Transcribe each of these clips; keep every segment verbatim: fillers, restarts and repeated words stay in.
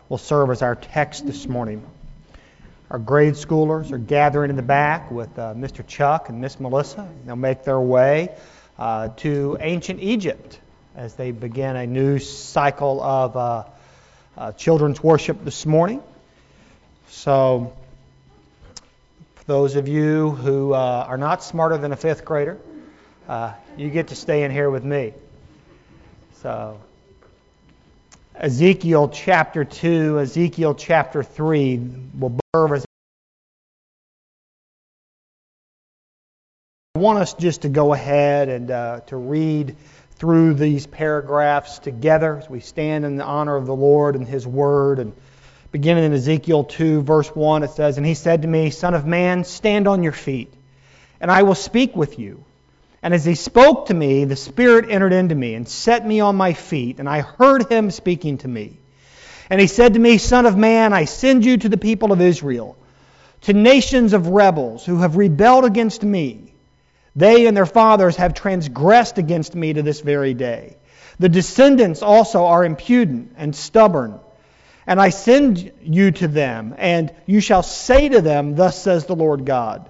will serve as our text this morning. Our grade schoolers are gathering in the back with uh, Mister Chuck and Miss Melissa. They'll make their way uh, to ancient Egypt as they begin a new cycle of uh, uh, children's worship this morning. So, for those of you who uh, are not smarter than a fifth grader, uh, you get to stay in here with me. So, Ezekiel chapter two, Ezekiel chapter three will serve as. I want us just to go ahead and uh, to read through these paragraphs together as we stand in the honor of the Lord and His Word. And beginning in Ezekiel two, verse one, it says, "And he said to me, Son of man, stand on your feet, and I will speak with you. And as he spoke to me, the Spirit entered into me and set me on my feet, and I heard him speaking to me. And he said to me, Son of man, I send you to the people of Israel, to nations of rebels who have rebelled against me. They and their fathers have transgressed against me to this very day. The descendants also are impudent and stubborn. And I send you to them, and you shall say to them, Thus says the Lord God.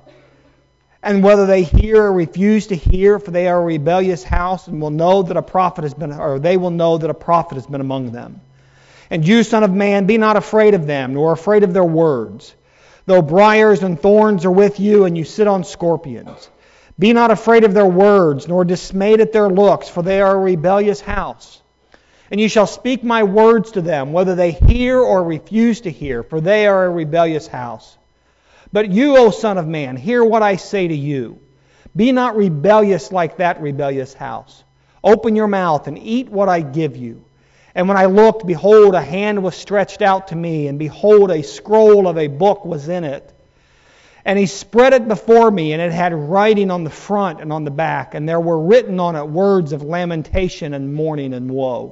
And whether they hear or refuse to hear, for they are a rebellious house, and will know that a prophet has been, or they will know that a prophet has been among them. And you, son of man, be not afraid of them, nor afraid of their words. Though briars and thorns are with you, and you sit on scorpions. Be not afraid of their words, nor dismayed at their looks, for they are a rebellious house. And you shall speak my words to them, whether they hear or refuse to hear, for they are a rebellious house. But you, O Son of man, hear what I say to you. Be not rebellious like that rebellious house. Open your mouth and eat what I give you. And when I looked, behold, a hand was stretched out to me, and behold, a scroll of a book was in it. And he spread it before me, and it had writing on the front and on the back, and there were written on it words of lamentation and mourning and woe.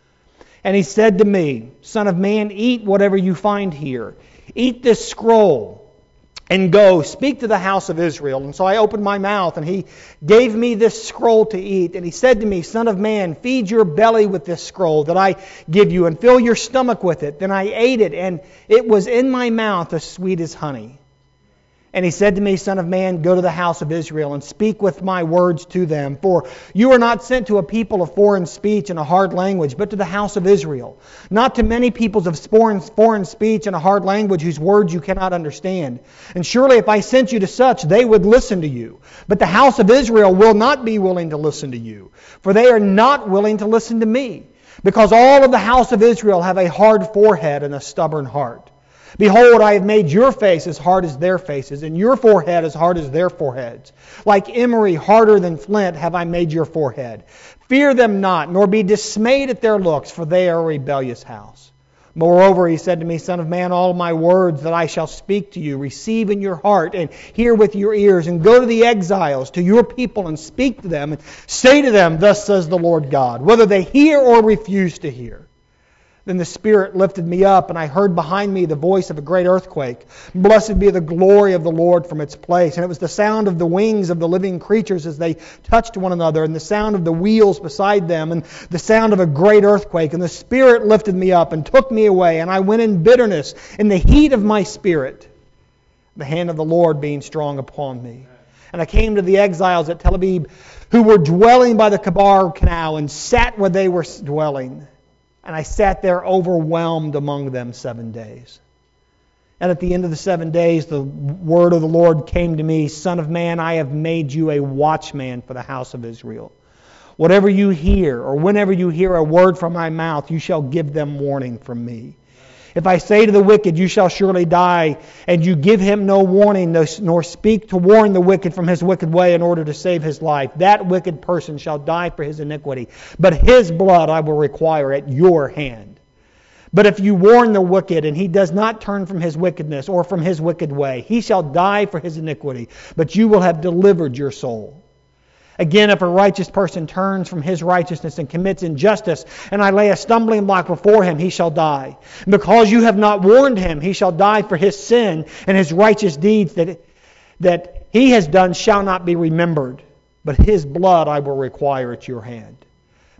And he said to me, Son of man, eat whatever you find here. Eat this scroll. And go, speak to the house of Israel. And so I opened my mouth, and he gave me this scroll to eat. And he said to me, Son of man, feed your belly with this scroll that I give you, and fill your stomach with it. Then I ate it, and it was in my mouth as sweet as honey. And he said to me, Son of man, go to the house of Israel, and speak with my words to them. For you are not sent to a people of foreign speech and a hard language, but to the house of Israel. Not to many peoples of foreign, foreign speech and a hard language whose words you cannot understand. And surely if I sent you to such, they would listen to you. But the house of Israel will not be willing to listen to you, for they are not willing to listen to me. Because all of the house of Israel have a hard forehead and a stubborn heart. Behold, I have made your face as hard as their faces, and your forehead as hard as their foreheads. Like emery, harder than flint, have I made your forehead. Fear them not, nor be dismayed at their looks, for they are a rebellious house. Moreover, he said to me, Son of man, all my words that I shall speak to you, receive in your heart, and hear with your ears, and go to the exiles, to your people, and speak to them, and say to them, Thus says the Lord God, whether they hear or refuse to hear. Then the Spirit lifted me up, and I heard behind me the voice of a great earthquake. Blessed be the glory of the Lord from its place. And it was the sound of the wings of the living creatures as they touched one another, and the sound of the wheels beside them, and the sound of a great earthquake. And the Spirit lifted me up and took me away, and I went in bitterness, in the heat of my spirit, the hand of the Lord being strong upon me. And I came to the exiles at Tel Aviv, who were dwelling by the Kebar Canal, and sat where they were dwelling. And I sat there overwhelmed among them seven days. And at the end of the seven days, the word of the Lord came to me, Son of man, I have made you a watchman for the house of Israel. Whatever you hear, or whenever you hear a word from my mouth, you shall give them warning from me. If I say to the wicked, you shall surely die, and you give him no warning, nor speak to warn the wicked from his wicked way in order to save his life, that wicked person shall die for his iniquity. But his blood I will require at your hand. But if you warn the wicked, and he does not turn from his wickedness or from his wicked way, he shall die for his iniquity, but you will have delivered your soul. Again, if a righteous person turns from his righteousness and commits injustice, and I lay a stumbling block before him, he shall die. And because you have not warned him, he shall die for his sin, and his righteous deeds that, that he has done shall not be remembered. But his blood I will require at your hand.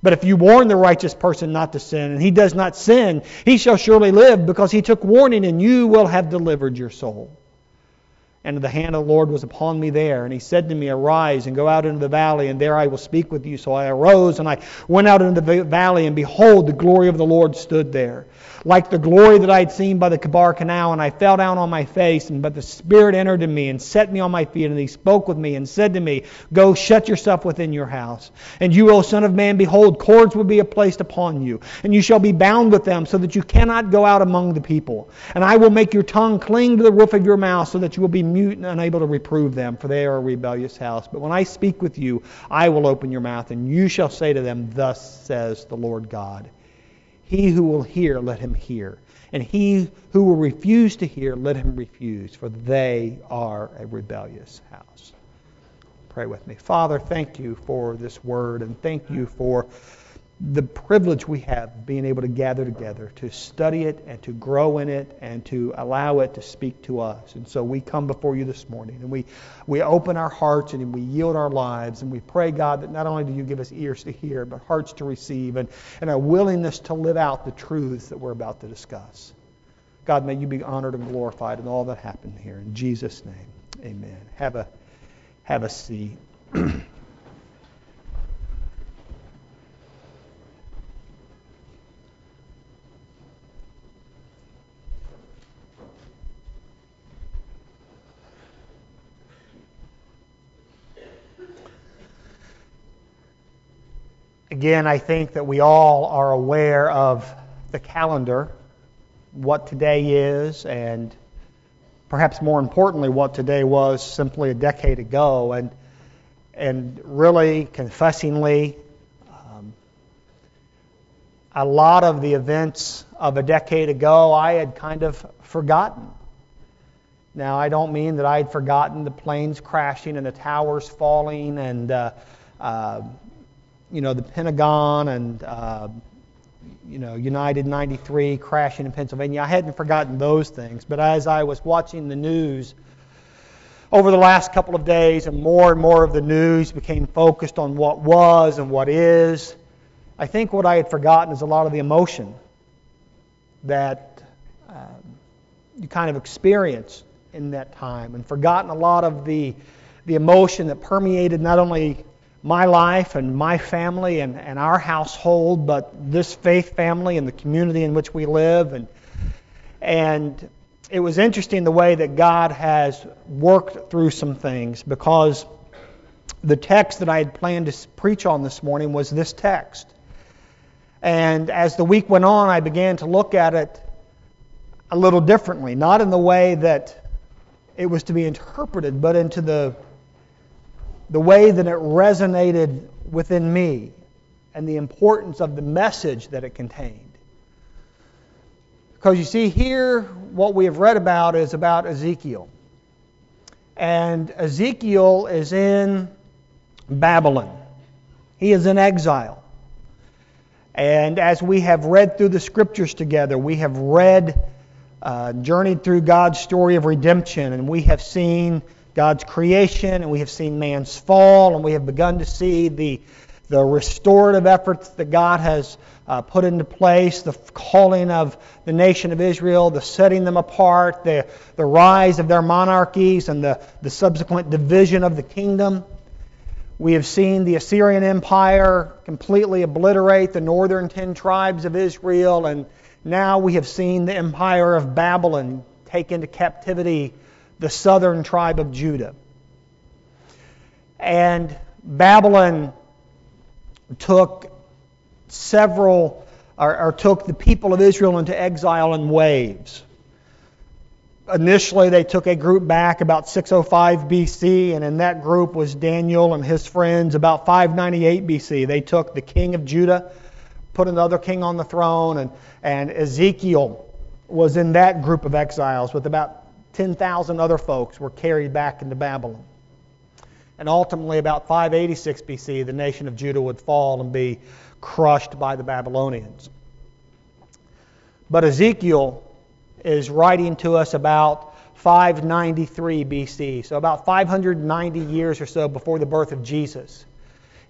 But if you warn the righteous person not to sin, and he does not sin, he shall surely live, because he took warning, and you will have delivered your soul. And the hand of the Lord was upon me there, and he said to me, Arise and go out into the valley, and there I will speak with you. So I arose, and I went out into the valley, and behold, the glory of the Lord stood there, like the glory that I had seen by the Kebar Canal, and I fell down on my face, and but the Spirit entered in me, and set me on my feet, and he spoke with me, and said to me, Go, shut yourself within your house. And you, O Son of Man, behold, cords will be placed upon you, and you shall be bound with them, so that you cannot go out among the people. And I will make your tongue cling to the roof of your mouth, so that you will be mute and unable to reprove them, for they are a rebellious house. But when I speak with you, I will open your mouth, and you shall say to them, Thus says the Lord God. He who will hear, let him hear. And he who will refuse to hear, let him refuse, for they are a rebellious house. Pray with me. Father, thank you for this word, and thank you for the privilege we have of being able to gather together, to study it and to grow in it and to allow it to speak to us. And so we come before you this morning, and we, we open our hearts and we yield our lives, and we pray, God, that not only do you give us ears to hear, but hearts to receive, and, and a willingness to live out the truths that we're about to discuss. God, may you be honored and glorified in all that happened here. In Jesus' name, amen. Have a, have a seat. Again, I think that we all are aware of the calendar, what today is, and perhaps more importantly, what today was simply a decade ago. And and really, confessingly, um, a lot of the events of a decade ago I had kind of forgotten. Now, I don't mean that I had forgotten the planes crashing and the towers falling and uh, uh, you know, the Pentagon and, uh, you know, United ninety-three crashing in Pennsylvania. I hadn't forgotten those things. But as I was watching the news over the last couple of days, and more and more of the news became focused on what was and what is, I think what I had forgotten is a lot of the emotion that uh, you kind of experience in that time, and forgotten a lot of the the emotion that permeated not only my life and my family and, and our household, but this faith family and the community in which we live. And and it was interesting the way that God has worked through some things, because the text that I had planned to preach on this morning was this text. And as the week went on, I began to look at it a little differently, not in the way that it was to be interpreted, but into the the way that it resonated within me and the importance of the message that it contained. Because you see, here what we have read about is about Ezekiel. And Ezekiel is in Babylon. He is in exile. And as we have read through the Scriptures together, we have read, uh, journeyed through God's story of redemption, and we have seen God's creation, and we have seen man's fall, and we have begun to see the the restorative efforts that God has uh, put into place, the calling of the nation of Israel, the setting them apart, the, the rise of their monarchies, and the, the subsequent division of the kingdom. We have seen the Assyrian Empire completely obliterate the northern ten tribes of Israel, and now we have seen the empire of Babylon take into captivity the southern tribe of Judah. And Babylon took several, or, or took the people of Israel into exile in waves. Initially, they took a group back about six oh five B C, and in that group was Daniel and his friends. About five ninety-eight B C, they took the king of Judah, put another king on the throne, and, and Ezekiel was in that group of exiles with about ten thousand other folks were carried back into Babylon. And ultimately, about five eighty-six B C, the nation of Judah would fall and be crushed by the Babylonians. But Ezekiel is writing to us about five ninety-three B C, so about five hundred ninety years or so before the birth of Jesus.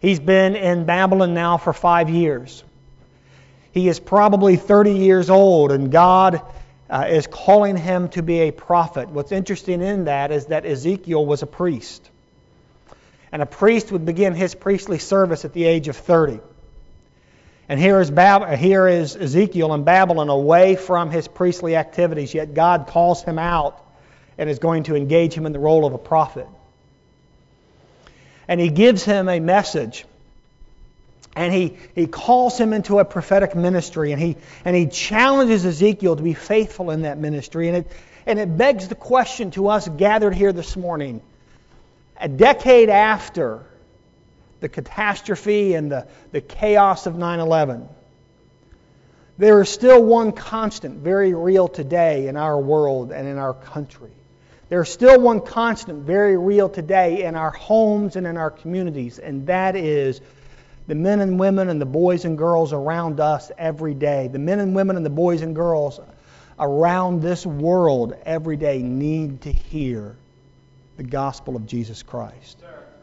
He's been in Babylon now for five years. He is probably thirty years old, and God uh, is calling him to be a prophet. What's interesting in that is that Ezekiel was a priest. And a priest would begin his priestly service at the age of thirty. And here is, Bab- here is Ezekiel in Babylon away from his priestly activities, yet God calls him out and is going to engage him in the role of a prophet. And he gives him a message. And he, he calls him into a prophetic ministry. And he, and he challenges Ezekiel to be faithful in that ministry. And it, and it begs the question to us gathered here this morning. A decade after the catastrophe and the, the chaos of nine eleven, there is still one constant very real today in our world and in our country. There is still one constant very real today in our homes and in our communities, and that is the men and women and the boys and girls around us every day. The men and women and the boys and girls around this world every day need to hear the gospel of Jesus Christ.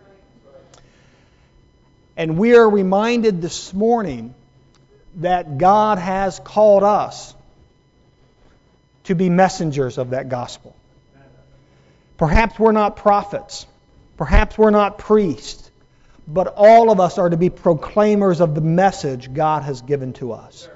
And we are reminded this morning that God has called us to be messengers of that gospel. Perhaps we're not prophets. Perhaps we're not priests. But all of us are to be proclaimers of the message God has given to us.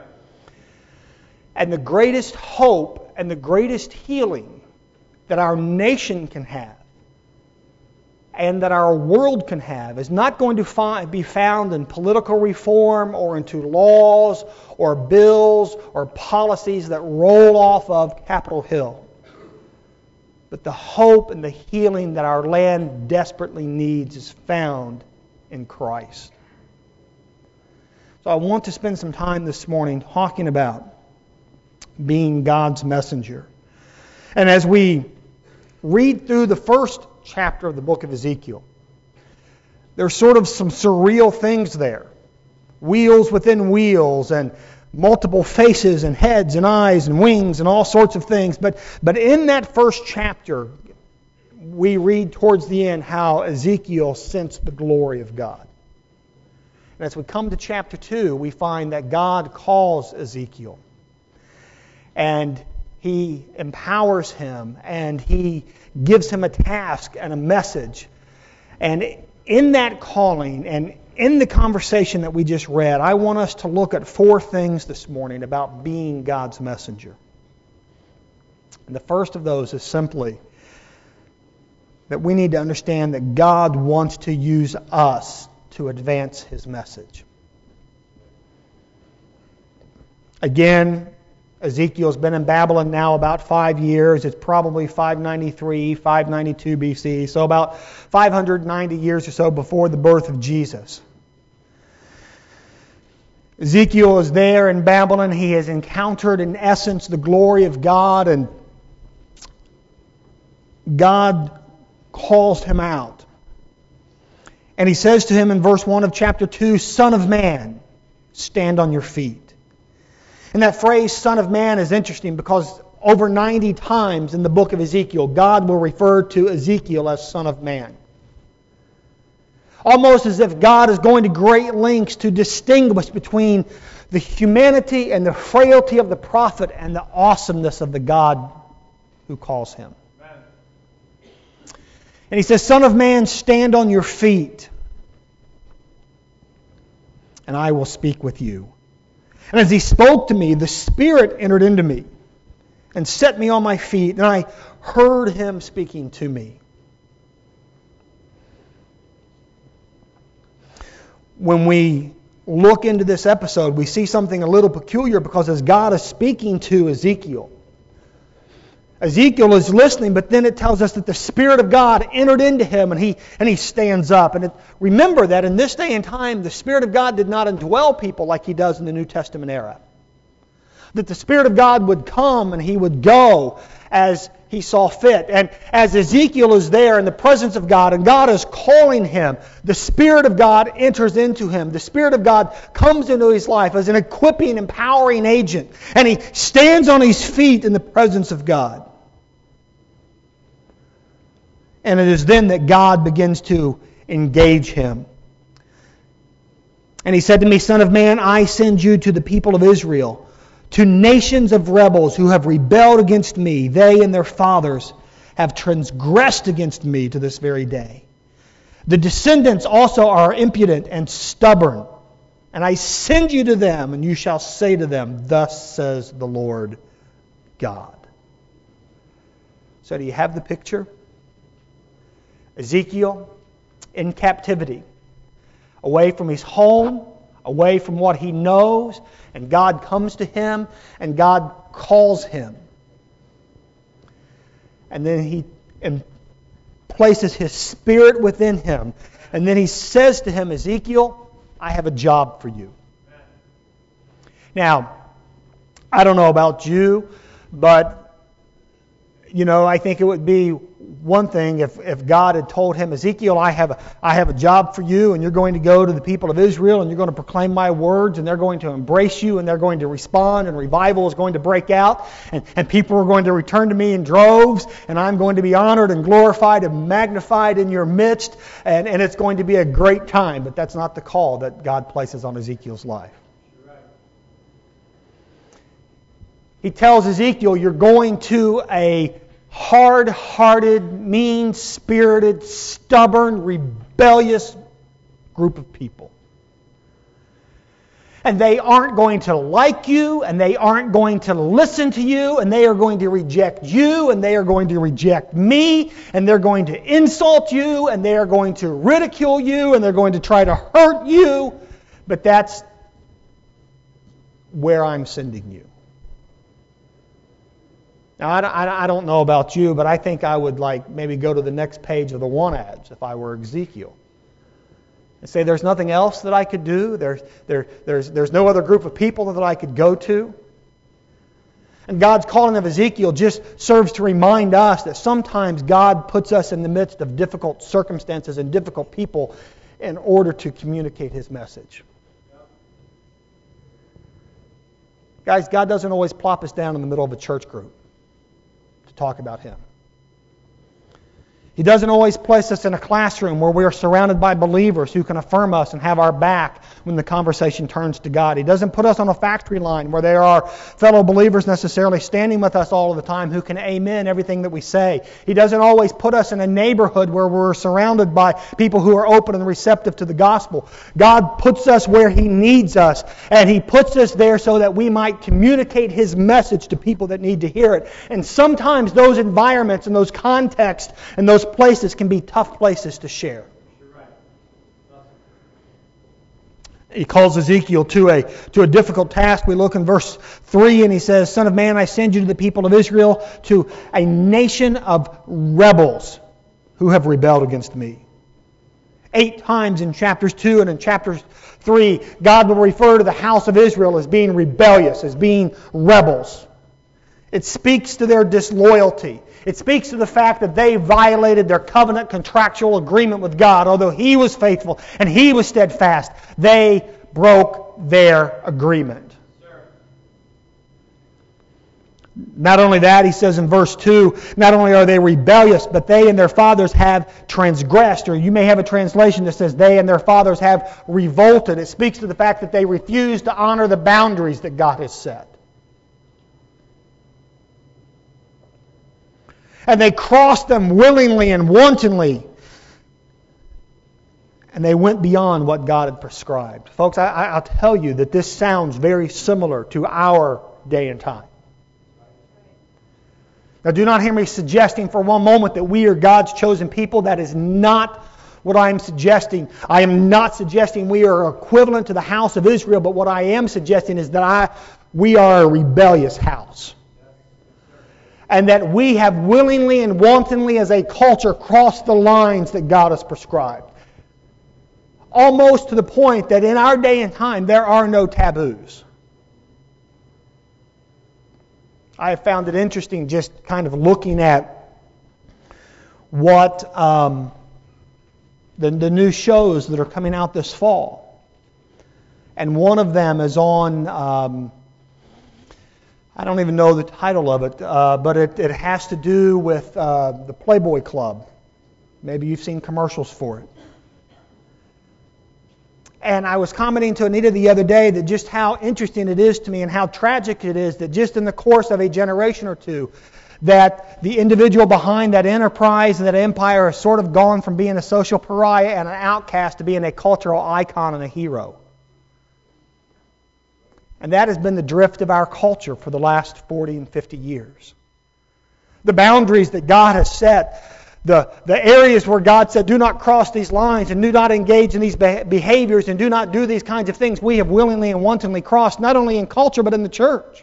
And the greatest hope and the greatest healing that our nation can have and that our world can have is not going to find, be found in political reform or into laws or bills or policies that roll off of Capitol Hill. But the hope and the healing that our land desperately needs is found in Christ. So I want to spend some time this morning talking about being God's messenger. And as we read through the first chapter of the book of Ezekiel, there's sort of some surreal things there. Wheels within wheels and multiple faces and heads and eyes and wings and all sorts of things. But, but in that first chapter, we read towards the end how Ezekiel sensed the glory of God. And as we come to chapter two, we find that God calls Ezekiel. And He empowers him and He gives him a task and a message. And in that calling and in the conversation that we just read, I want us to look at four things this morning about being God's messenger. And the first of those is simply that we need to understand that God wants to use us to advance His message. Again, Ezekiel's been in Babylon now about five years. It's probably five ninety-three, five ninety-two B C, so about five hundred ninety years or so before the birth of Jesus. Ezekiel is there in Babylon. He has encountered, in essence, the glory of God, and God calls him out. And He says to him in verse one of chapter two, "Son of man, stand on your feet." And that phrase, Son of Man, is interesting because over ninety times in the book of Ezekiel, God will refer to Ezekiel as Son of Man. Almost as if God is going to great lengths to distinguish between the humanity and the frailty of the prophet and the awesomeness of the God who calls him. Amen. And He says, "Son of man, stand on your feet, and I will speak with you." And as He spoke to me, the Spirit entered into me and set me on my feet, and I heard Him speaking to me. When we look into this episode, we see something a little peculiar because as God is speaking to Ezekiel, Ezekiel is listening, but then it tells us that the Spirit of God entered into him and he and he stands up. And it, remember that in this day and time, the Spirit of God did not indwell people like He does in the New Testament era. That the Spirit of God would come and He would go as He saw fit. And as Ezekiel is there in the presence of God and God is calling him, the Spirit of God enters into him. The Spirit of God comes into his life as an equipping, empowering agent. And he stands on his feet in the presence of God. And it is then that God begins to engage him. And he said to me, Son of man, I send you to the people of Israel, to nations of rebels who have rebelled against me. They and their fathers have transgressed against me to this very day. The descendants also are impudent and stubborn. And I send you to them, and you shall say to them, Thus says the Lord God. So do you have the picture? Ezekiel in captivity, away from his home, away from what he knows, and God comes to him, and God calls him. And then he and places his spirit within him. And then he says to him, Ezekiel, I have a job for you. Now, I don't know about you, but, you know, I think it would be one thing if, if God had told him, Ezekiel, I have, a, I have a job for you, and you're going to go to the people of Israel, and you're going to proclaim my words, and they're going to embrace you, and they're going to respond, and revival is going to break out, and, and people are going to return to me in droves, and I'm going to be honored and glorified and magnified in your midst, and, and it's going to be a great time. But that's not the call that God places on Ezekiel's life. He tells Ezekiel, you're going to a hard-hearted, mean-spirited, stubborn, rebellious group of people. And they aren't going to like you, and they aren't going to listen to you, and they are going to reject you, and they are going to reject me, and they're going to insult you, and they are going to ridicule you, and they're going to try to hurt you. But that's where I'm sending you. Now, I don't know about you, but I think I would like maybe go to the next page of the want ads if I were Ezekiel. And say, there's nothing else that I could do. There's, there, there's, there's no other group of people that I could go to. And God's calling of Ezekiel just serves to remind us that sometimes God puts us in the midst of difficult circumstances and difficult people in order to communicate His message. Guys, God doesn't always plop us down in the middle of a church group to talk about Him. He doesn't always place us in a classroom where we are surrounded by believers who can affirm us and have our back when the conversation turns to God. He doesn't put us on a factory line where there are fellow believers necessarily standing with us all of the time who can amen everything that we say. He doesn't always put us in a neighborhood where we're surrounded by people who are open and receptive to the gospel. God puts us where He needs us, and He puts us there so that we might communicate His message to people that need to hear it. And sometimes those environments and those contexts and those places can be tough places to share. He calls Ezekiel to a to a difficult task. We look in verse three and he says, Son of man, I send you to the people of Israel, to a nation of rebels who have rebelled against me. Eight times in chapters two and in chapter three, God will refer to the house of Israel as being rebellious, as being rebels. It speaks to their disloyalty. It speaks to the fact that they violated their covenant contractual agreement with God. Although He was faithful and He was steadfast, they broke their agreement. Not only that, he says in verse two, not only are they rebellious, but they and their fathers have transgressed. Or you may have a translation that says they and their fathers have revolted. It speaks to the fact that they refuse to honor the boundaries that God has set. And they crossed them willingly and wantonly. And they went beyond what God had prescribed. Folks, I, I'll tell you that this sounds very similar to our day and time. Now, do not hear me suggesting for one moment that we are God's chosen people. That is not what I am suggesting. I am not suggesting we are equivalent to the house of Israel, but what I am suggesting is that I, we are a rebellious house. And that we have willingly and wantonly as a culture crossed the lines that God has prescribed. Almost to the point that in our day and time there are no taboos. I have found it interesting just kind of looking at what um, the, the new shows that are coming out this fall. And one of them is on... Um, I don't even know the title of it, uh, but it, it has to do with uh, the Playboy Club. Maybe you've seen commercials for it. And I was commenting to Anita the other day that just how interesting it is to me and how tragic it is that just in the course of a generation or two, that the individual behind that enterprise and that empire has sort of gone from being a social pariah and an outcast to being a cultural icon and a hero. And that has been the drift of our culture for the last forty and fifty years. The boundaries that God has set, the, the areas where God said, do not cross these lines and do not engage in these behaviors and do not do these kinds of things, we have willingly and wantonly crossed, not only in culture but in the church.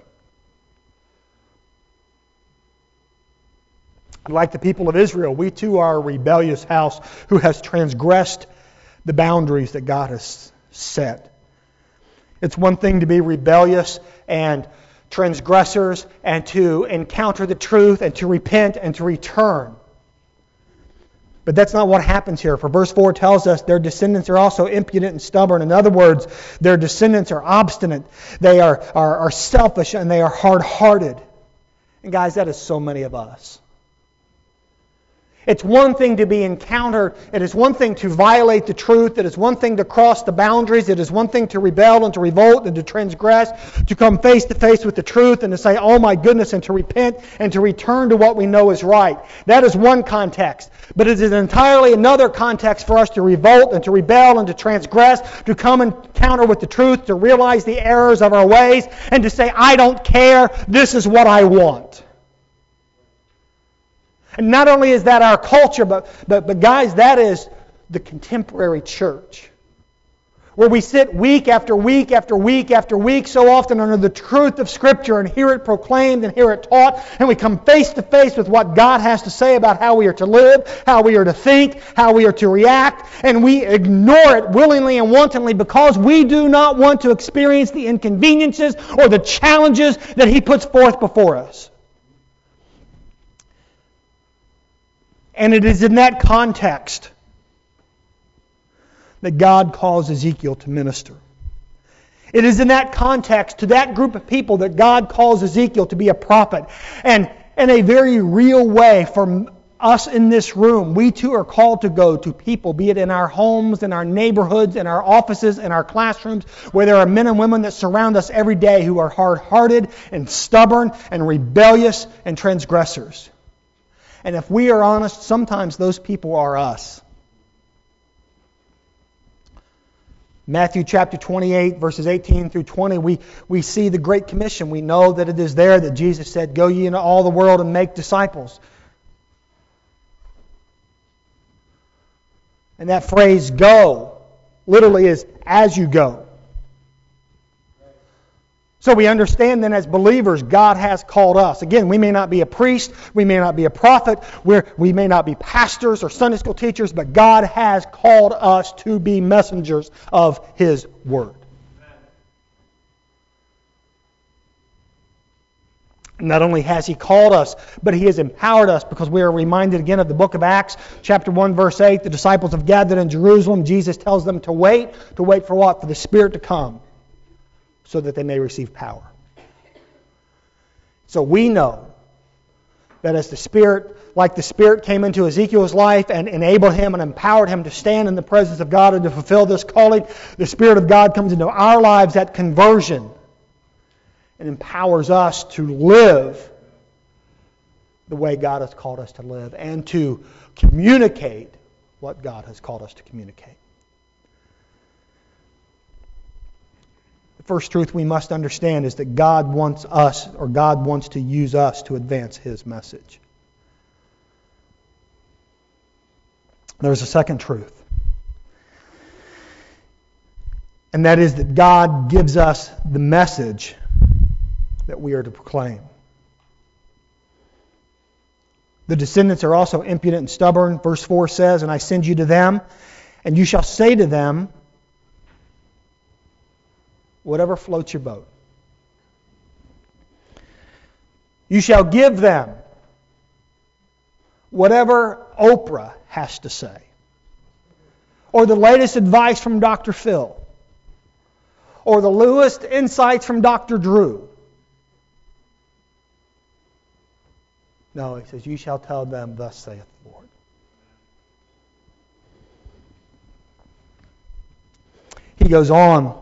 Like the people of Israel, we too are a rebellious house who has transgressed the boundaries that God has set. It's one thing to be rebellious and transgressors and to encounter the truth and to repent and to return. But that's not what happens here. For verse four tells us their descendants are also impudent and stubborn. In other words, their descendants are obstinate. They are, are, are selfish and they are hard-hearted. And guys, that is so many of us. It's one thing to be encountered. It is one thing to violate the truth. It is one thing to cross the boundaries. It is one thing to rebel and to revolt and to transgress, to come face to face with the truth and to say, oh my goodness, and to repent and to return to what we know is right. That is one context. But it is entirely another context for us to revolt and to rebel and to transgress, to come encounter with the truth, to realize the errors of our ways, and to say, I don't care, this is what I want. And not only is that our culture, but, but, but guys, that is the contemporary church. Where we sit week after week after week after week so often under the truth of Scripture and hear it proclaimed and hear it taught, and we come face to face with what God has to say about how we are to live, how we are to think, how we are to react, and we ignore it willingly and wantonly because we do not want to experience the inconveniences or the challenges that He puts forth before us. And it is in that context that God calls Ezekiel to minister. It is in that context, to that group of people, that God calls Ezekiel to be a prophet. And in a very real way, for us in this room, we too are called to go to people, be it in our homes, in our neighborhoods, in our offices, in our classrooms, where there are men and women that surround us every day who are hard-hearted and stubborn and rebellious and transgressors. And if we are honest, sometimes those people are us. Matthew chapter twenty-eight, verses eighteen through twenty, we, we see the Great Commission. We know that it is there that Jesus said, go ye into all the world and make disciples. And that phrase, go, literally is as you go. So we understand then as believers, God has called us. Again, we may not be a priest, we may not be a prophet, we're, we may not be pastors or Sunday school teachers, but God has called us to be messengers of His Word. Not only has He called us, but He has empowered us, because we are reminded again of the book of Acts, chapter one, verse eight. The disciples have gathered in Jerusalem. Jesus tells them to wait. To wait for what? For the Spirit to come, so that they may receive power. So we know that as the Spirit, like the Spirit came into Ezekiel's life and enabled him and empowered him to stand in the presence of God and to fulfill this calling, the Spirit of God comes into our lives at conversion and empowers us to live the way God has called us to live and to communicate what God has called us to communicate. First truth we must understand is that God wants us, or God wants to use us to advance His message. There's a second truth. And that is that God gives us the message that we are to proclaim. The descendants are also impudent and stubborn. Verse four says, and I send you to them, and you shall say to them, whatever floats your boat. You shall give them whatever Oprah has to say, or the latest advice from Doctor Phil, or the newest insights from Doctor Drew. No, He says, you shall tell them, thus saith the Lord. he goes on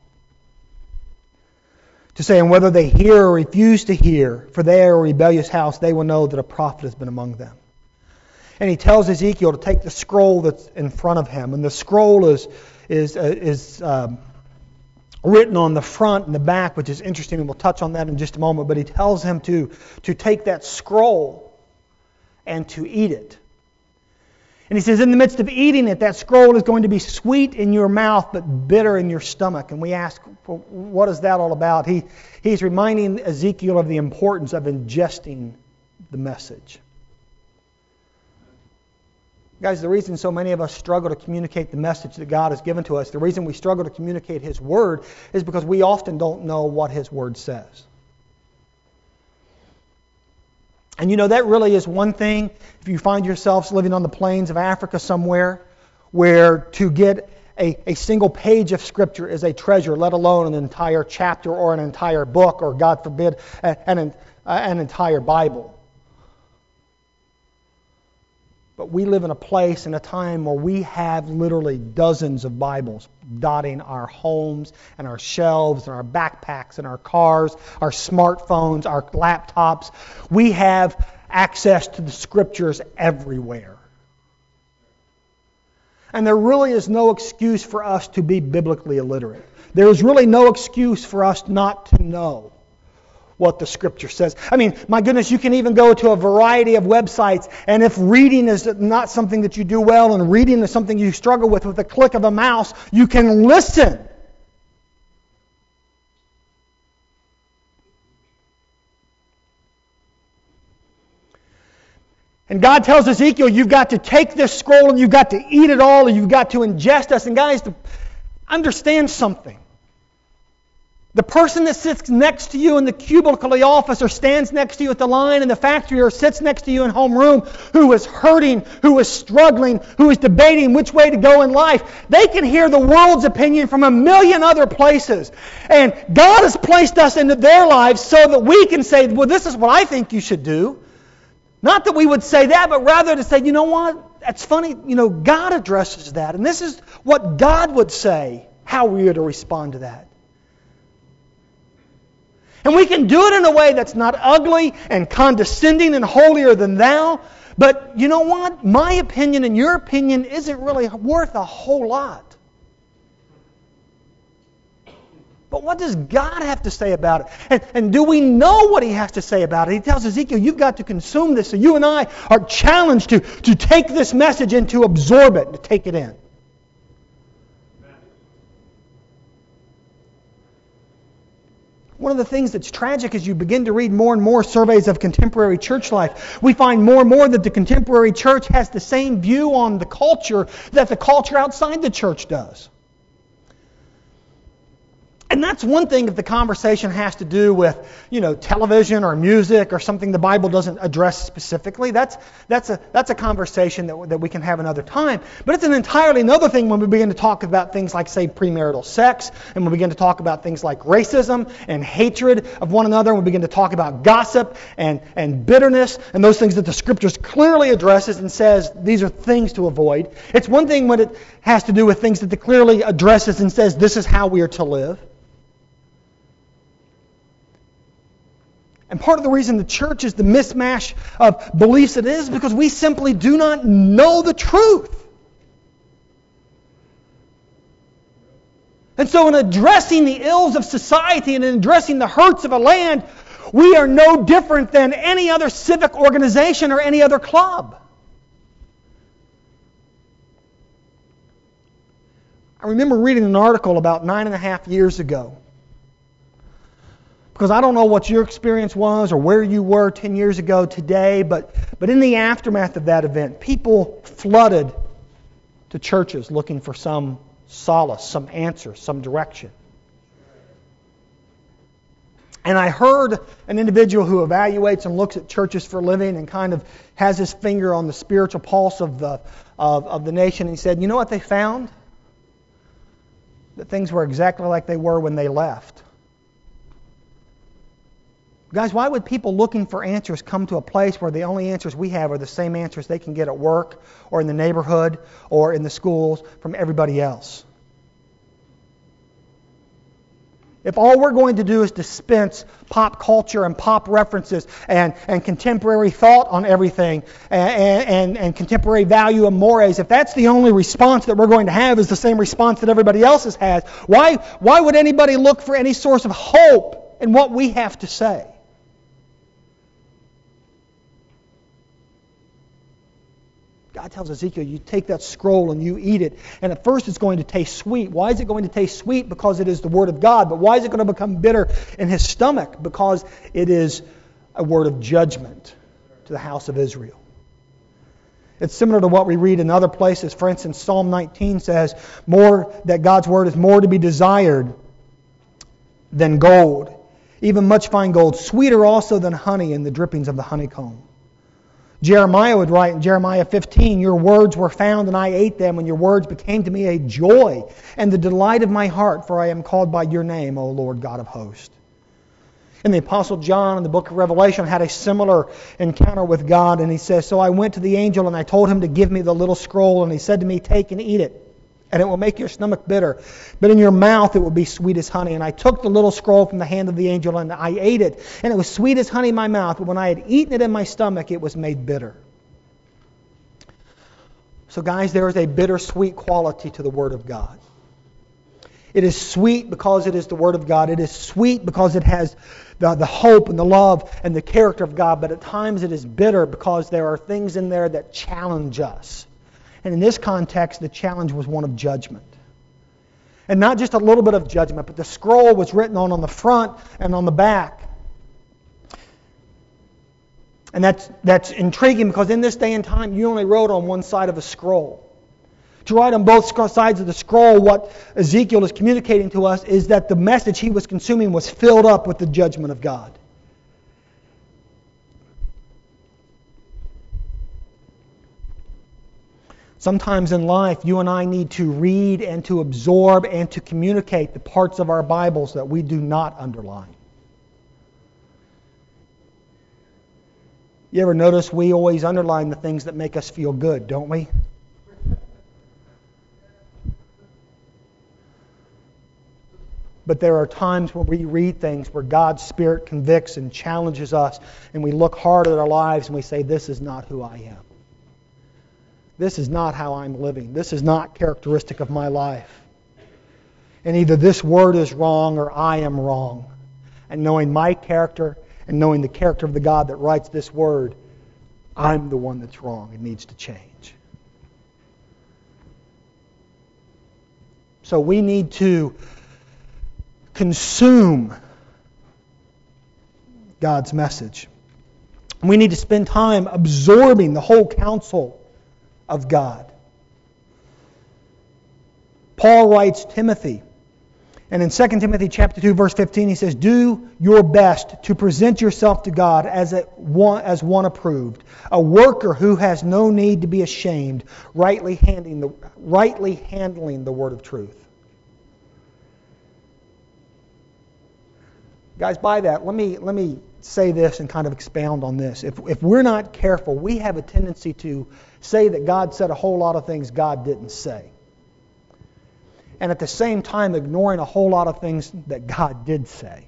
to say, and whether they hear or refuse to hear, for they are a rebellious house, they will know that a prophet has been among them. And he tells Ezekiel to take the scroll that's in front of him. And the scroll is is uh, is um, written on the front and the back, which is interesting, and we'll touch on that in just a moment. But he tells him to, to take that scroll and to eat it. And he says, in the midst of eating it, that scroll is going to be sweet in your mouth, but bitter in your stomach. And we ask, well, what is that all about? He He's reminding Ezekiel of the importance of ingesting the message. Guys, the reason so many of us struggle to communicate the message that God has given to us, the reason we struggle to communicate His Word, is because we often don't know what His Word says. And you know, that really is one thing, if you find yourselves living on the plains of Africa somewhere, where to get a, a single page of Scripture is a treasure, let alone an entire chapter or an entire book, or God forbid, an, an, an entire Bible. But we live in a place and a time where we have literally dozens of Bibles dotting our homes and our shelves and our backpacks and our cars, our smartphones, our laptops. We have access to the Scriptures everywhere. And there really is no excuse for us to be biblically illiterate. There is really no excuse for us not to know what the Scripture says. I mean, my goodness, you can even go to a variety of websites, and if reading is not something that you do well and reading is something you struggle with, with a click of a mouse, you can listen. And God tells Ezekiel, you've got to take this scroll and you've got to eat it all, and you've got to ingest us. And guys, understand something. The person that sits next to you in the cubicle of the office, or stands next to you at the line in the factory, or sits next to you in homeroom, who is hurting, who is struggling, who is debating which way to go in life, they can hear the world's opinion from a million other places. And God has placed us into their lives so that we can say, well, this is what I think you should do. Not that we would say that, but rather to say, you know what? That's funny. You know, God addresses that. And this is what God would say, how we are to respond to that. And we can do it in a way that's not ugly and condescending and holier than thou. But you know what? My opinion and your opinion isn't really worth a whole lot. But what does God have to say about it? And, and do we know what He has to say about it? He tells Ezekiel, you've got to consume this. So you and I are challenged to, to take this message and to absorb it, to take it in. One of the things that's tragic as you begin to read more and more surveys of contemporary church life, we find more and more that the contemporary church has the same view on the culture that the culture outside the church does. And that's one thing if the conversation has to do with, you know, television or music or something the Bible doesn't address specifically. That's that's a that's a conversation that that we can have another time. But it's an entirely another thing when we begin to talk about things like, say, premarital sex, and we begin to talk about things like racism and hatred of one another, and we begin to talk about gossip and, and bitterness and those things that the Scriptures clearly addresses and says these are things to avoid. It's one thing when it has to do with things that it clearly addresses and says this is how we are to live. And part of the reason the church is the mismatch of beliefs it is because we simply do not know the truth. And so in addressing the ills of society and in addressing the hurts of a land, we are no different than any other civic organization or any other club. I remember reading an article about nine and a half years ago. Because I don't know what your experience was or where you were ten years ago today, but, but in the aftermath of that event, people flooded to churches looking for some solace, some answer, some direction. And I heard an individual who evaluates and looks at churches for a living and kind of has his finger on the spiritual pulse of the, of, of the nation. And he said, you know what they found? That things were exactly like they were when they left. Guys, why would people looking for answers come to a place where the only answers we have are the same answers they can get at work or in the neighborhood or in the schools from everybody else? If all we're going to do is dispense pop culture and pop references and, and contemporary thought on everything and, and, and contemporary value and mores, if that's the only response that we're going to have is the same response that everybody else has, why, why would anybody look for any source of hope in what we have to say? God tells Ezekiel, you take that scroll and you eat it. And at first it's going to taste sweet. Why is it going to taste sweet? Because it is the Word of God. But why is it going to become bitter in his stomach? Because it is a word of judgment to the house of Israel. It's similar to what we read in other places. For instance, Psalm nineteen says more that God's Word is more to be desired than gold, even much fine gold, sweeter also than honey in the drippings of the honeycomb. Jeremiah would write in Jeremiah fifteen, your words were found and I ate them, and your words became to me a joy and the delight of my heart, for I am called by your name, O Lord God of hosts. And the Apostle John in the book of Revelation had a similar encounter with God, and he says, so I went to the angel and I told him to give me the little scroll, and he said to me, take and eat it, and it will make your stomach bitter, but in your mouth it will be sweet as honey. And I took the little scroll from the hand of the angel and I ate it, and it was sweet as honey in my mouth, but when I had eaten it in my stomach, it was made bitter. So guys, there is a bittersweet quality to the Word of God. It is sweet because it is the Word of God. It is sweet because it has the, the hope and the love and the character of God, but at times it is bitter because there are things in there that challenge us. And in this context, the challenge was one of judgment. And not just a little bit of judgment, but the scroll was written on on the front and on the back. And that's, that's intriguing because in this day and time, you only wrote on one side of a scroll. To write on both sides of the scroll, what Ezekiel is communicating to us is that the message he was consuming was filled up with the judgment of God. Sometimes in life, you and I need to read and to absorb and to communicate the parts of our Bibles that we do not underline. You ever notice we always underline the things that make us feel good, don't we? But there are times when we read things where God's Spirit convicts and challenges us, and we look hard at our lives and we say, this is not who I am. This is not how I'm living. This is not characteristic of my life. And either this word is wrong or I am wrong. And knowing my character and knowing the character of the God that writes this word, I'm the one that's wrong. It needs to change. So we need to consume God's message. We need to spend time absorbing the whole counsel of God. Paul writes Timothy, and in Second Timothy chapter two, verse fifteen, he says, do your best to present yourself to God as a one, as one approved, a worker who has no need to be ashamed, rightly handling the, rightly handling the word of truth. Guys, by that, let me let me say this and kind of expound on this. If if we're not careful, we have a tendency to say that God said a whole lot of things God didn't say. And at the same time ignoring a whole lot of things that God did say.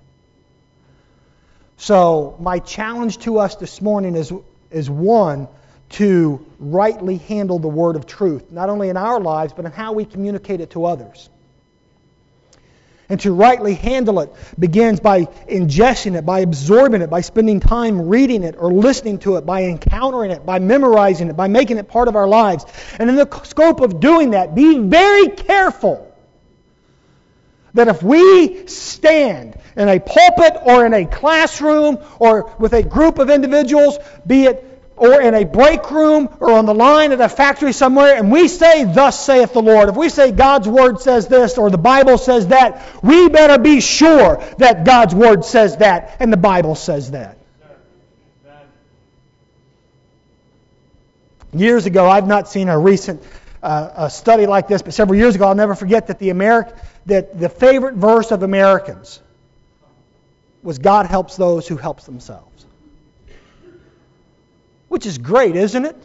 So my challenge to us this morning is, is one, to rightly handle the word of truth, not only in our lives, but in how we communicate it to others. And to rightly handle it begins by ingesting it, by absorbing it, by spending time reading it or listening to it, by encountering it, by memorizing it, by making it part of our lives. And in the scope of doing that, be very careful that if we stand in a pulpit or in a classroom or with a group of individuals, be it or in a break room, or on the line at a factory somewhere, and we say, thus saith the Lord. If we say God's Word says this, or the Bible says that, we better be sure that God's Word says that, and the Bible says that. Years ago, I've not seen a recent uh, a study like this, but several years ago, I'll never forget that the Ameri- that the favorite verse of Americans was, God helps those who helps themselves. Which is great, isn't it?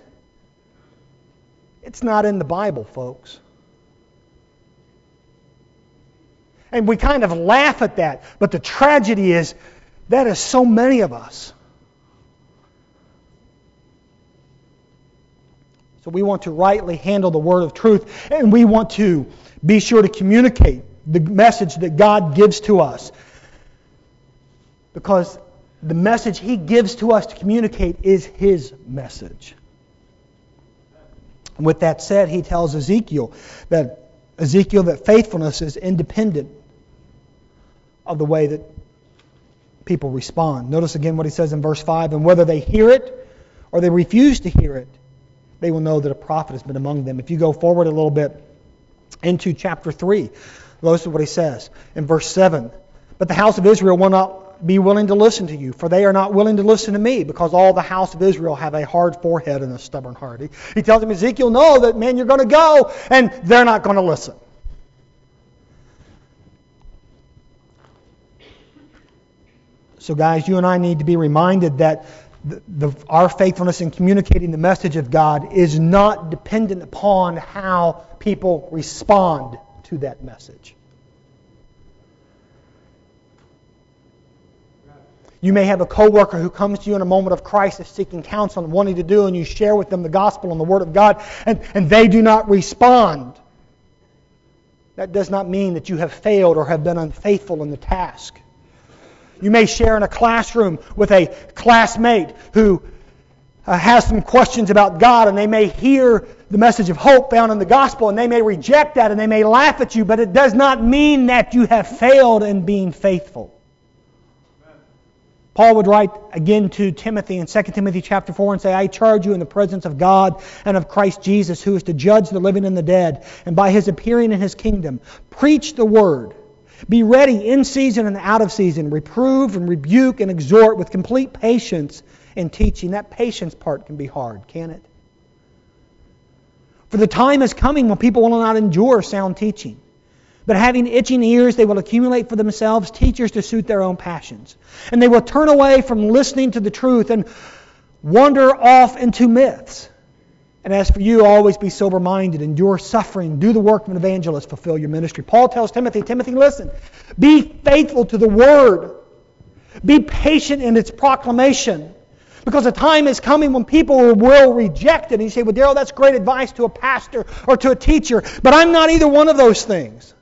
It's not in the Bible, folks. And we kind of laugh at that. But the tragedy is, that is so many of us. So we want to rightly handle the word of truth, and we want to be sure to communicate the message that God gives to us. Because the message He gives to us to communicate is His message. And with that said, He tells Ezekiel that Ezekiel that faithfulness is independent of the way that people respond. Notice again what He says in verse five, and whether they hear it or they refuse to hear it, they will know that a prophet has been among them. If you go forward a little bit into chapter three, notice what He says in verse seven. But the house of Israel will not be willing to listen to you, for they are not willing to listen to me, because all the house of Israel have a hard forehead and a stubborn heart. He, he tells him, Ezekiel, know that, man, you're going to go, and they're not going to listen. So guys, you and I need to be reminded that The, the, our faithfulness in communicating the message of God is not dependent upon how people respond to that message. You may have a coworker who comes to you in a moment of crisis seeking counsel and wanting to do, and you share with them the gospel and the Word of God, and, and they do not respond. That does not mean that you have failed or have been unfaithful in the task. You may share in a classroom with a classmate who uh, has some questions about God, and they may hear the message of hope found in the gospel, and they may reject that, and they may laugh at you, but it does not mean that you have failed in being faithful. Amen. Paul would write again to Timothy in Second Timothy chapter four and say, I charge you in the presence of God and of Christ Jesus, who is to judge the living and the dead, and by His appearing in His kingdom, preach the word. Be ready in season and out of season. Reprove and rebuke and exhort with complete patience in teaching. That patience part can be hard, can it? For the time is coming when people will not endure sound teaching. But having itching ears, they will accumulate for themselves teachers to suit their own passions. And they will turn away from listening to the truth and wander off into myths. And as for you, always be sober-minded, endure suffering, do the work of an evangelist, fulfill your ministry. Paul tells Timothy, Timothy, listen, be faithful to the Word. Be patient in its proclamation. Because a time is coming when people will reject it. And you say, well, Darrell, that's great advice to a pastor or to a teacher. But I'm not either one of those things.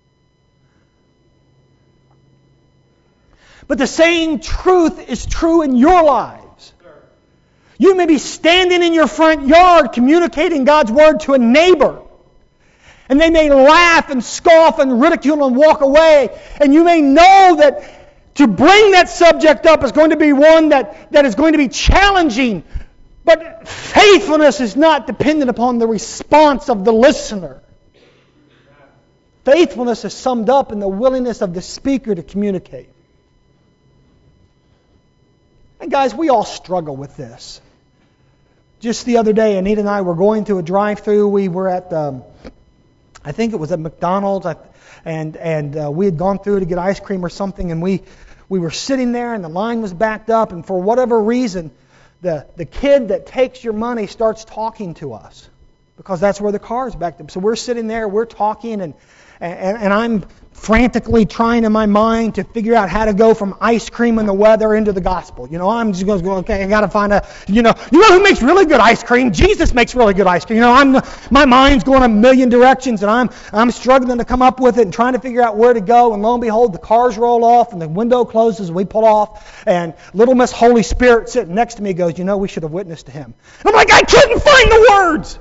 But the same truth is true in your lives. You may be standing in your front yard communicating God's Word to a neighbor. And they may laugh and scoff and ridicule and walk away. And you may know that to bring that subject up is going to be one that, that is going to be challenging. But faithfulness is not dependent upon the response of the listener. Faithfulness is summed up in the willingness of the speaker to communicate. And guys, we all struggle with this. Just the other day, Anita and I were going through a drive-thru. We were at, um, I think it was at McDonald's, and and uh, we had gone through to get ice cream or something, and we we were sitting there, and the line was backed up, and for whatever reason, the the kid that takes your money starts talking to us because that's where the car is backed up. So we're sitting there, we're talking, and and, and I'm frantically trying in my mind to figure out how to go from ice cream and the weather into the gospel. You know, I'm just going to go, okay, I got to find a, you know, you know who makes really good ice cream? Jesus makes really good ice cream. You know, I'm, my mind's going a million directions, and I'm, I'm struggling to come up with it and trying to figure out where to go, and lo and behold, the cars roll off, and the window closes, and we pull off, and little Miss Holy Spirit sitting next to me goes, you know, we should have witnessed to him. And I'm like, I couldn't find the words!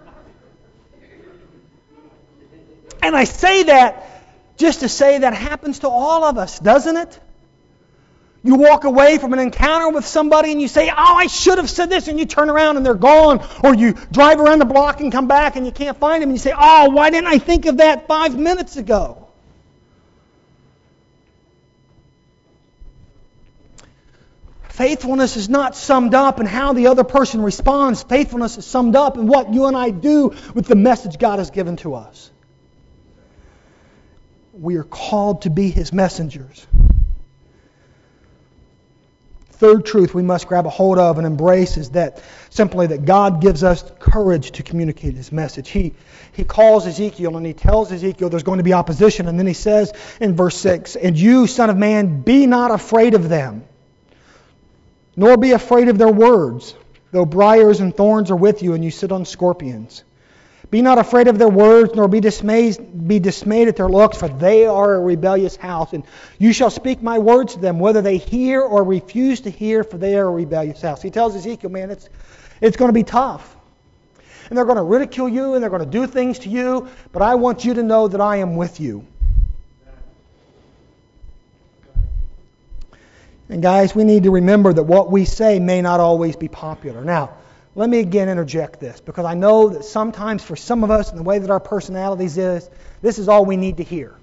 And I say that just to say that happens to all of us, doesn't it? You walk away from an encounter with somebody and you say, oh, I should have said this, and you turn around and they're gone. Or you drive around the block and come back and you can't find them, and you say, oh, why didn't I think of that five minutes ago? Faithfulness is not summed up in how the other person responds. Faithfulness is summed up in what you and I do with the message God has given to us. We are called to be His messengers. third truth we must grab a hold of and embrace is that simply that God gives us courage to communicate His message. He, he calls Ezekiel and He tells Ezekiel there's going to be opposition. And then He says in verse six, "And you, son of man, be not afraid of them, nor be afraid of their words, though briars and thorns are with you and you sit on scorpions. Be not afraid of their words, nor be dismayed, be dismayed at their looks, for they are a rebellious house. And you shall speak my words to them, whether they hear or refuse to hear, for they are a rebellious house." He tells Ezekiel, man, it's, it's going to be tough. And they're going to ridicule you, and they're going to do things to you, but I want you to know that I am with you. And guys, we need to remember that what we say may not always be popular. Now, let me again interject this, because I know that sometimes for some of us, and the way that our personalities is, this is all we need to hear.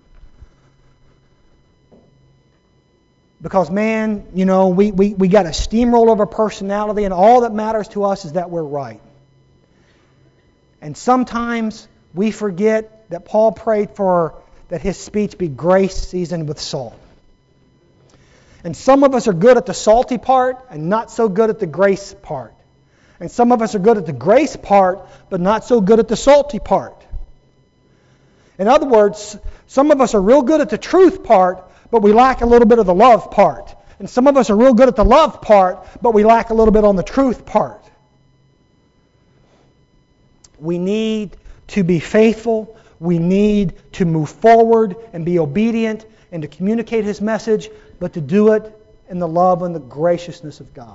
Because, man, you know, we, we, we got a steamroll of our personality, and all that matters to us is that we're right. And sometimes we forget that Paul prayed for that his speech be grace seasoned with salt. And some of us are good at the salty part and not so good at the grace part. And some of us are good at the grace part, but not so good at the salty part. In other words, some of us are real good at the truth part, but we lack a little bit of the love part. And some of us are real good at the love part, but we lack a little bit on the truth part. We need to be faithful. We need to move forward and be obedient and to communicate His message, but to do it in the love and the graciousness of God.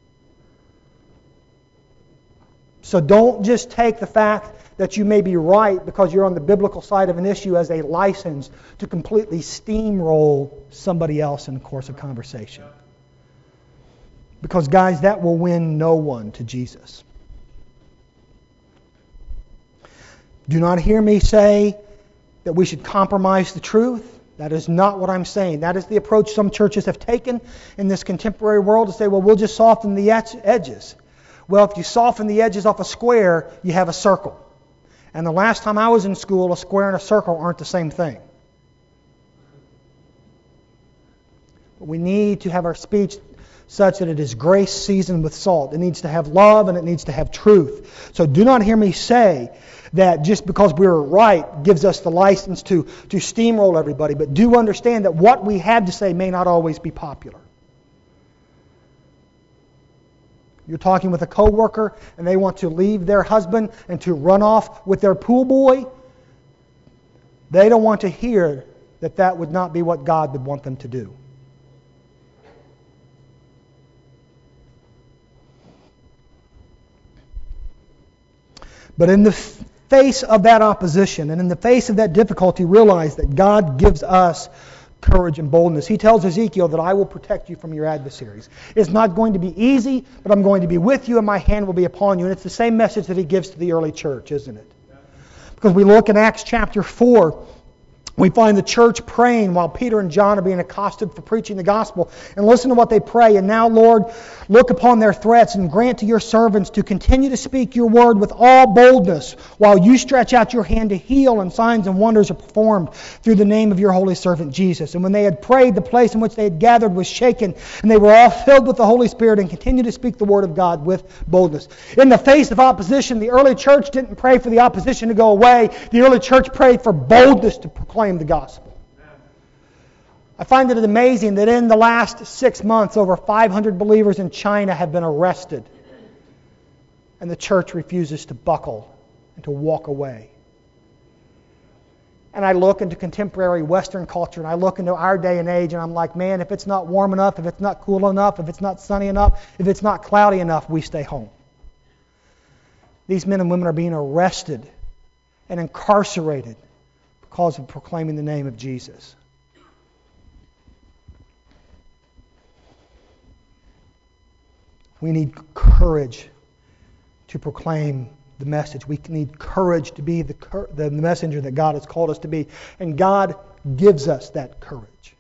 So don't just take the fact that you may be right because you're on the biblical side of an issue as a license to completely steamroll somebody else in the course of conversation. Because, guys, that will win no one to Jesus. Do not hear me say that we should compromise the truth. That is not what I'm saying. That is the approach some churches have taken in this contemporary world, to say, well, we'll just soften the edges. Well, if you soften the edges off a square, you have a circle. And the last time I was in school, a square and a circle aren't the same thing. But we need to have our speech such that it is grace seasoned with salt. It needs to have love and it needs to have truth. So do not hear me say that just because we're right gives us the license to, to steamroll everybody. But do understand that what we have to say may not always be popular. You're talking with a coworker and they want to leave their husband and to run off with their pool boy. They don't want to hear that that would not be what God would want them to do. But in the face of that opposition and in the face of that difficulty, realize that God gives us courage and boldness. He tells Ezekiel that I will protect you from your adversaries. It's not going to be easy, but I'm going to be with you and my hand will be upon you. And it's the same message that He gives to the early church, isn't it? Because we look in Acts chapter four, we find the church praying while Peter and John are being accosted for preaching the gospel. And listen to what they pray. And now, Lord, look upon their threats and grant to your servants to continue to speak your word with all boldness while you stretch out your hand to heal, and signs and wonders are performed through the name of your holy servant Jesus. And when they had prayed, the place in which they had gathered was shaken, and they were all filled with the Holy Spirit and continued to speak the word of God with boldness. In the face of opposition, the early church didn't pray for the opposition to go away. The early church prayed for boldness to proclaim the gospel. I find it amazing that in the last six months, over five hundred believers in China have been arrested. And the church refuses to buckle and to walk away. And I look into contemporary Western culture, and I look into our day and age, and I'm like, man, if it's not warm enough, if it's not cool enough, if it's not sunny enough, if it's not cloudy enough, we stay home. These men and women are being arrested and incarcerated because of proclaiming the name of Jesus. We need courage to proclaim the message. We need courage to be the, the messenger that God has called us to be. And God gives us that courage.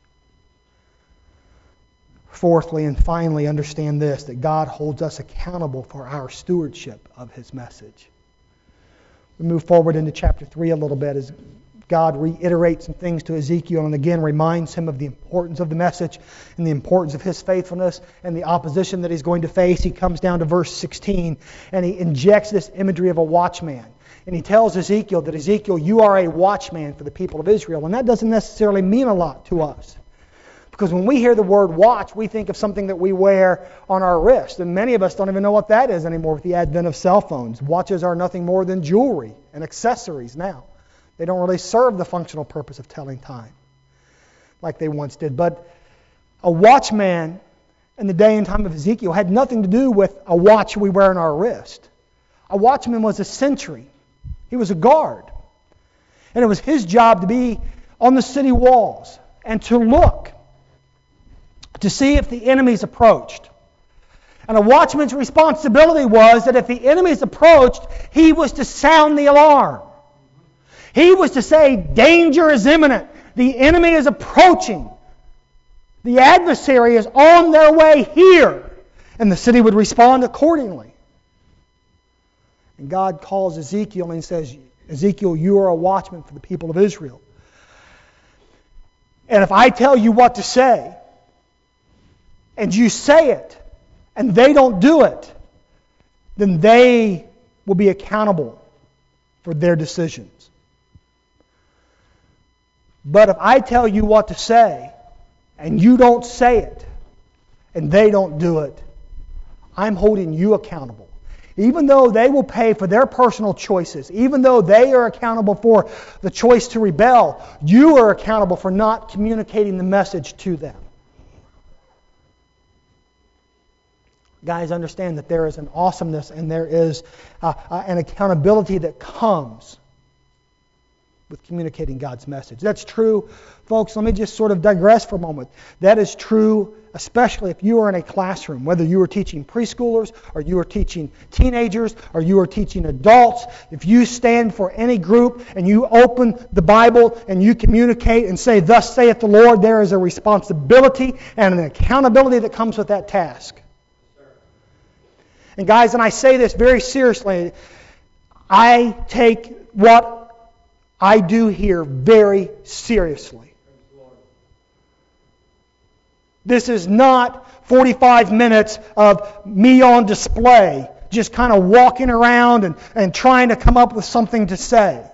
Fourthly and finally, understand this, that God holds us accountable for our stewardship of His message. We move forward into chapter three a little bit as God reiterates some things to Ezekiel and again reminds him of the importance of the message and the importance of his faithfulness and the opposition that he's going to face. He comes down to verse sixteen and he injects this imagery of a watchman. And he tells Ezekiel that, Ezekiel, you are a watchman for the people of Israel. And that doesn't necessarily mean a lot to us. Because when we hear the word watch, we think of something that we wear on our wrist. And many of us don't even know what that is anymore with the advent of cell phones. Watches are nothing more than jewelry and accessories now. They don't really serve the functional purpose of telling time like they once did. But a watchman in the day and time of Ezekiel had nothing to do with a watch we wear on our wrist. A watchman was a sentry. He was a guard. And it was his job to be on the city walls and to look to see if the enemies approached. And a watchman's responsibility was that if the enemies approached, he was to sound the alarm. He was to say, danger is imminent. The enemy is approaching. The adversary is on their way here. And the city would respond accordingly. And God calls Ezekiel and says, Ezekiel, you are a watchman for the people of Israel. And if I tell you what to say, and you say it, and they don't do it, then they will be accountable for their decisions. But if I tell you what to say, and you don't say it, and they don't do it, I'm holding you accountable. Even though they will pay for their personal choices, even though they are accountable for the choice to rebel, you are accountable for not communicating the message to them. Guys, understand that there is an awesomeness and there is uh, uh, an accountability that comes with communicating God's message. That's true, folks. Let me just sort of digress for a moment. That is true, especially if you are in a classroom, whether you are teaching preschoolers or you are teaching teenagers or you are teaching adults. If you stand for any group and you open the Bible and you communicate and say, "Thus saith the Lord," there is a responsibility and an accountability that comes with that task. And guys, and I say this very seriously, I take what I do here very seriously. This is not forty-five minutes of me on display, just kind of walking around and, and trying to come up with something to say.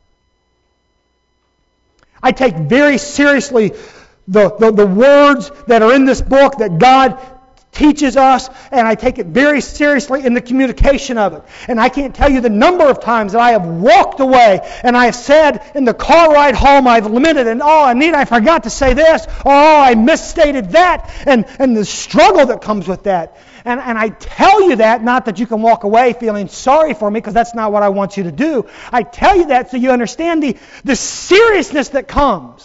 I take very seriously the, the, the words that are in this book that God teaches us, and I take it very seriously in the communication of it. And I can't tell you the number of times that I have walked away and I have said in the car ride home, I've lamented, and oh, Anita, I forgot to say this, oh, I misstated that, and, and the struggle that comes with that. And, and I tell you that, not that you can walk away feeling sorry for me, because that's not what I want you to do. I tell you that so you understand the, the seriousness that comes.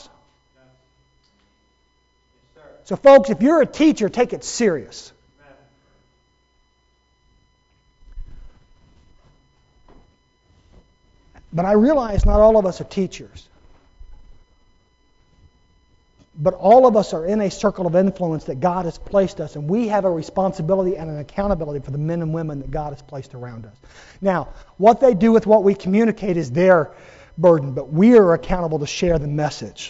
So folks, if you're a teacher, take it serious. But I realize not all of us are teachers. But all of us are in a circle of influence that God has placed us, and we have a responsibility and an accountability for the men and women that God has placed around us. Now, what they do with what we communicate is their burden, but we are accountable to share the message.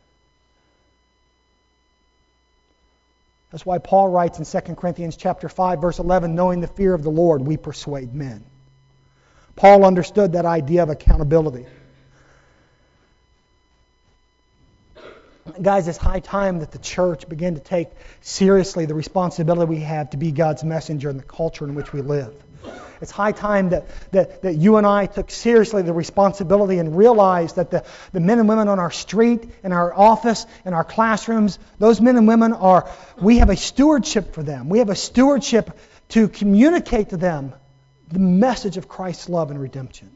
That's why Paul writes in Second Corinthians chapter five, verse eleven, knowing the fear of the Lord, we persuade men. Paul understood that idea of accountability. Guys, it's high time that the church begin to take seriously the responsibility we have to be God's messenger in the culture in which we live. It's high time that, that, that you and I took seriously the responsibility and realized that the, the men and women on our street, in our office, in our classrooms, those men and women are, we have a stewardship for them. We have a stewardship to communicate to them the message of Christ's love and redemption.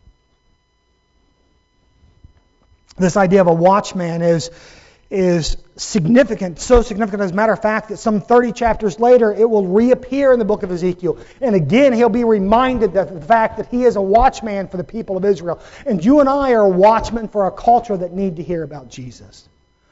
This idea of a watchman is, is significant, so significant as a matter of fact that some thirty chapters later it will reappear in the book of Ezekiel. And again he'll be reminded of the fact that he is a watchman for the people of Israel. And you and I are watchmen for a culture that need to hear about Jesus.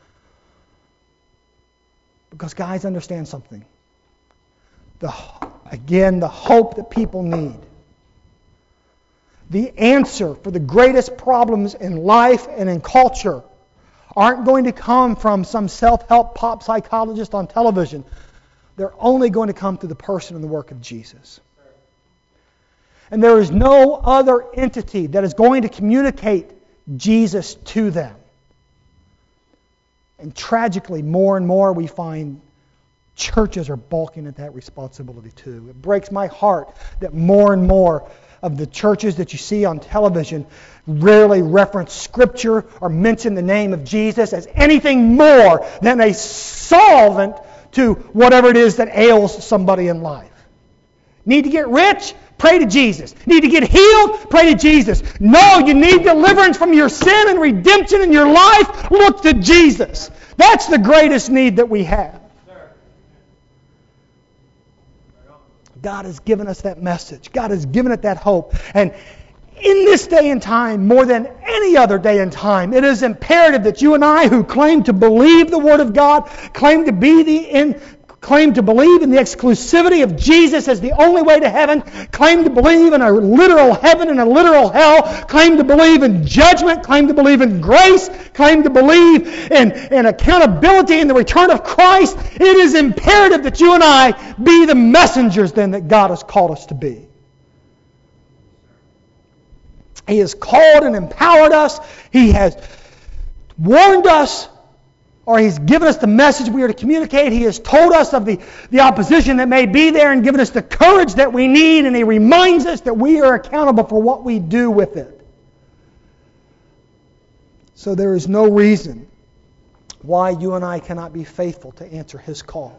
Because guys, understand something. The, again, the hope that people need. The answer for the greatest problems in life and in culture aren't going to come from some self-help pop psychologist on television. They're only going to come through the person and the work of Jesus. And there is no other entity that is going to communicate Jesus to them. And tragically, more and more we find churches are balking at that responsibility too. It breaks my heart that more and more of the churches that you see on television rarely reference Scripture or mention the name of Jesus as anything more than a solvent to whatever it is that ails somebody in life. Need to get rich? Pray to Jesus. Need to get healed? Pray to Jesus. No, you need deliverance from your sin and redemption in your life? Look to Jesus. That's the greatest need that we have. God has given us that message. God has given it that hope. And in this day and time, more than any other day and time, it is imperative that you and I, who claim to believe the Word of God, claim to be the in, claim to believe in the exclusivity of Jesus as the only way to heaven, claim to believe in a literal heaven and a literal hell, claim to believe in judgment, claim to believe in grace, claim to believe in, in accountability in the return of Christ. It is imperative that you and I be the messengers then that God has called us to be. He has called and empowered us. He has warned us, or He's given us the message we are to communicate. He has told us of the, the opposition that may be there and given us the courage that we need, and He reminds us that we are accountable for what we do with it. So there is no reason why you and I cannot be faithful to answer His call.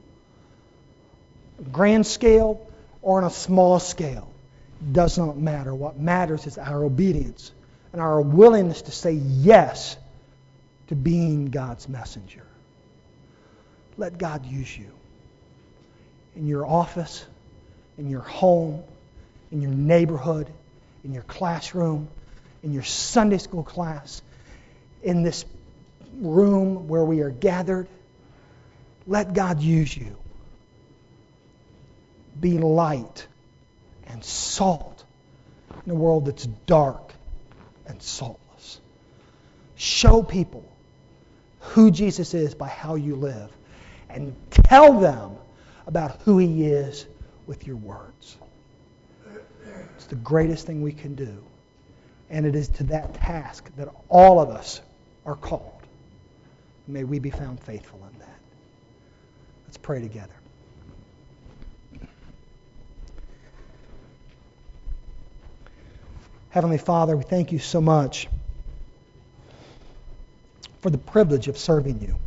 Grand scale or on a small scale does not matter. What matters is our obedience and our willingness to say yes to being God's messenger. Let God use you in your office, in your home, in your neighborhood, in your classroom, in your Sunday school class, in this room where we are gathered. Let God use you. Be light and salt in a world that's dark and saltless. Show people who Jesus is by how you live, and tell them about who He is with your words. It's the greatest thing we can do, and it is to that task that all of us are called. May we be found faithful in that. Let's pray together. Heavenly Father, we thank You so much for the privilege of serving You.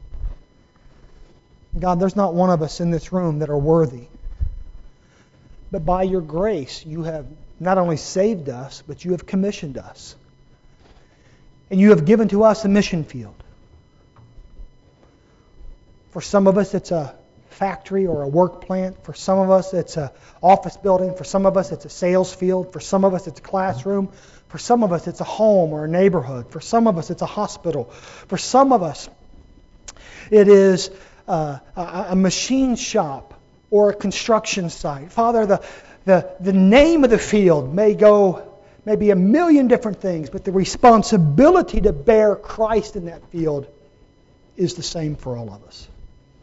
God, there's not one of us in this room that are worthy. But by Your grace, You have not only saved us, but You have commissioned us. And You have given to us a mission field. For some of us, it's a factory or a work plant. For some of us, it's an office building. For some of us, it's a sales field. For some of us, it's a classroom. For some of us, it's a home or a neighborhood. For some of us, it's a hospital. For some of us, it is uh, a, a machine shop or a construction site. Father, the, the, the name of the field may go, may be a million different things, but the responsibility to bear Christ in that field is the same for all of us.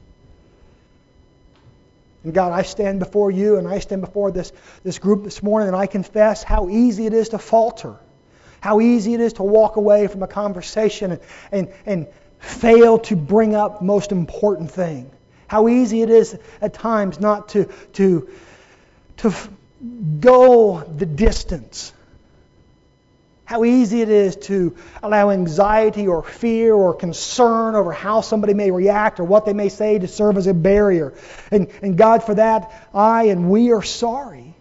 And God, I stand before You and I stand before this, this group this morning, and I confess how easy it is to falter. How easy it is to walk away from a conversation and, and, and fail to bring up the most important thing. How easy it is at times not to, to, to f- go the distance. How easy it is to allow anxiety or fear or concern over how somebody may react or what they may say to serve as a barrier. And, and God, for that, I and we are sorry.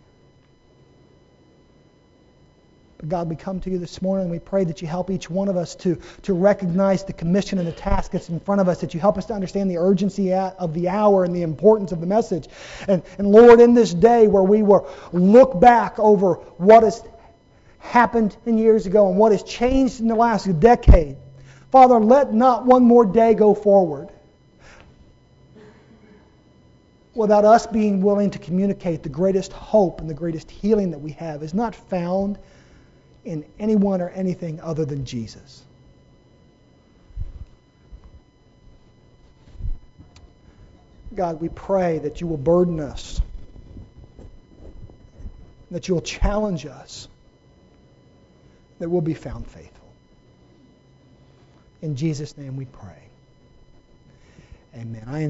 But God, we come to You this morning and we pray that You help each one of us to, to recognize the commission and the task that's in front of us, that You help us to understand the urgency of the hour and the importance of the message. And, and Lord, in this day where we will look back over what has happened in years ago and what has changed in the last decade, Father, let not one more day go forward without us being willing to communicate the greatest hope and the greatest healing that we have is not found in anyone or anything other than Jesus. God, we pray that you will burden us, that you will challenge us, that we'll be found faithful. In Jesus' name we pray. Amen. I